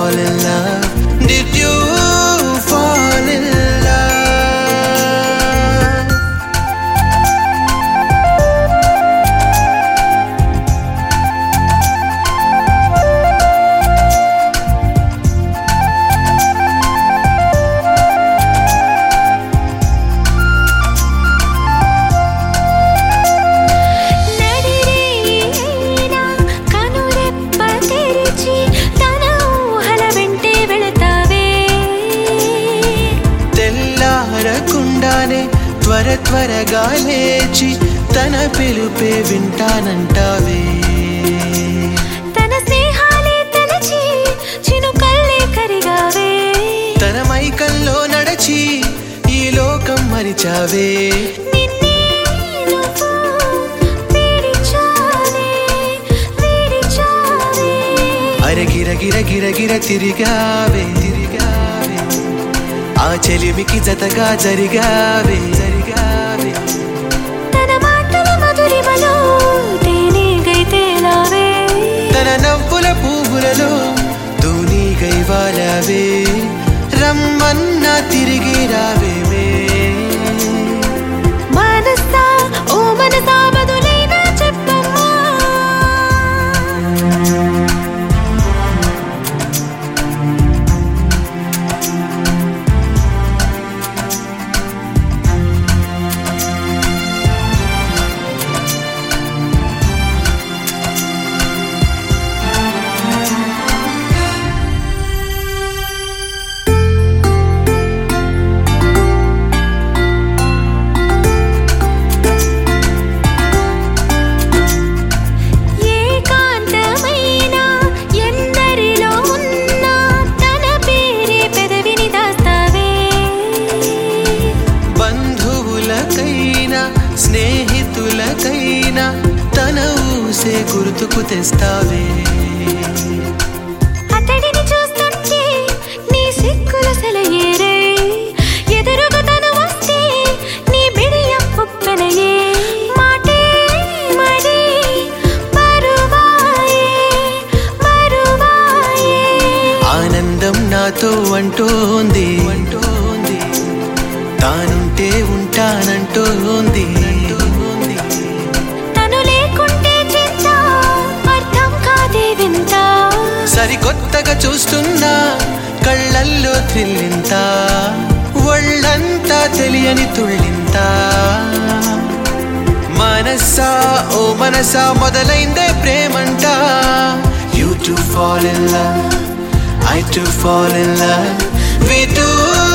fall in love? Did you fall in love? త్వరగా లేచి తన పిలుపే వింటానంటావే తన స్నేహాలే తలచి చినుకల్లే కరిగావే తన మైకంలో నడచి ఈ లోకం మరిచావే నిన్నే నువ్వు వీడిచావే అరే గిర గిర గిర గిర తిరిగావే ఆ చెలిమికి జతగా జరిగావే తన మాటల మధురిమలో తేనెగై తేలావే తన నవ్వుల పువ్వులలో తూనీగై వాలావే రమ్మన్నా తిరిగి రావేమే మనసా ఓ మనసా బదులైనా చెప్పమ్మా స్నేహితులకైనా తన ఊసే గుర్తుకు తెస్తావే అతడిని చూస్తుంటే నీ సిక్కుల సెలయేరే ఎదురుగా తను వస్తే నీ బిడియం ఉప్పెనయే మాటే మరి మరువాయే ఆనందం నాతో అంటోంది తానుంటే ఉంటానంటోంది తను లేకుంటే చింత అర్థం కాదే వింత సరికొత్తగా చూస్తున్నా కళ్ళల్లో థ్రిల్లింత ఒళ్ళంతా తెలియని తుళ్ళింత మనసా ఓ మనసా మొదలైందే ప్రేమంట You to fall in love, I to fall in love, we do